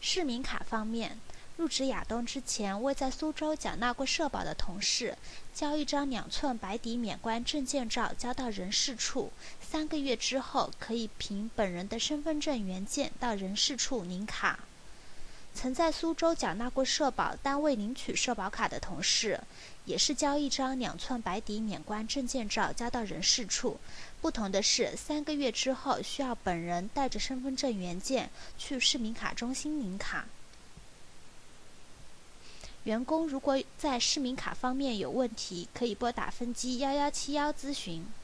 市民卡方面，入职亚东之前未在苏州缴纳过社保的同事，交一张2寸白底免冠证件照交到人事处，3个月之后可以凭本人的身份证原件到人事处领卡。曾在苏州缴纳过社保但未领取社保卡的同事，也是交一张2寸白底免冠证件照交到人事处，不同的是3个月之后需要本人带着身份证原件去市民卡中心领卡。员工如果在市民卡方面有问题，可以拨打分机1171咨询。